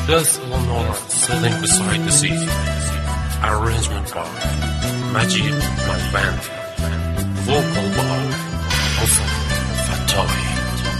Death Lenora sailing beside the sea. Arrangement by Majid Malbandi. Vocal by Hassan Fattahi.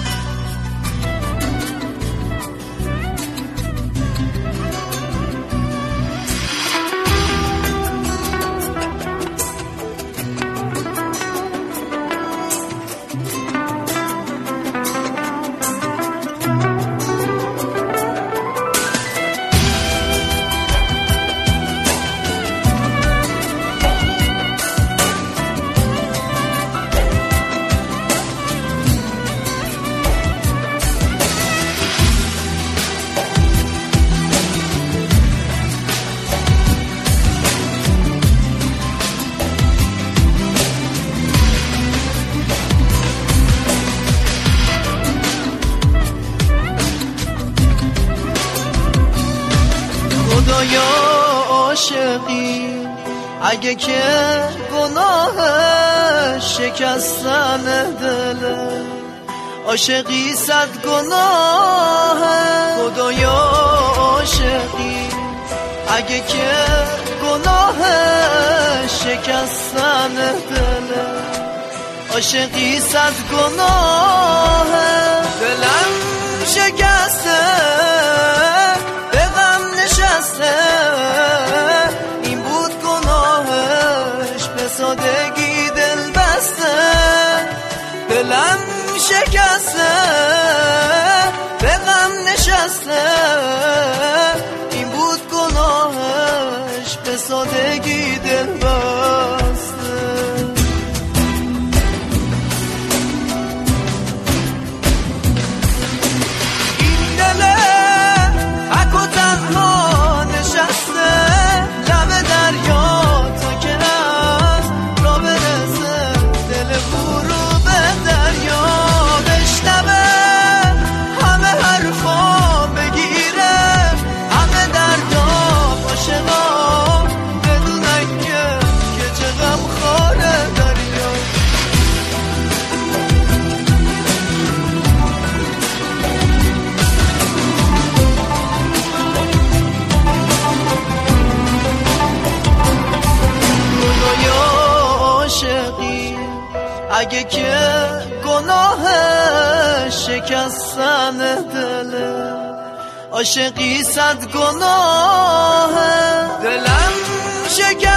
خدایا عاشقی اگه که گناه شکستن دل عاشقی صد گناه خدایا عاشقی اگه که گناه شکستن دل عاشقی صد گناه دلم شکسته این بود گناهش به سادگی دل بسته دلم شکسته به غم نشسته این بود گناهش به سادگی دل بسته این دل حق و تنها اگه که گناه شکستن دل عاشقی صد گناه دلم شکست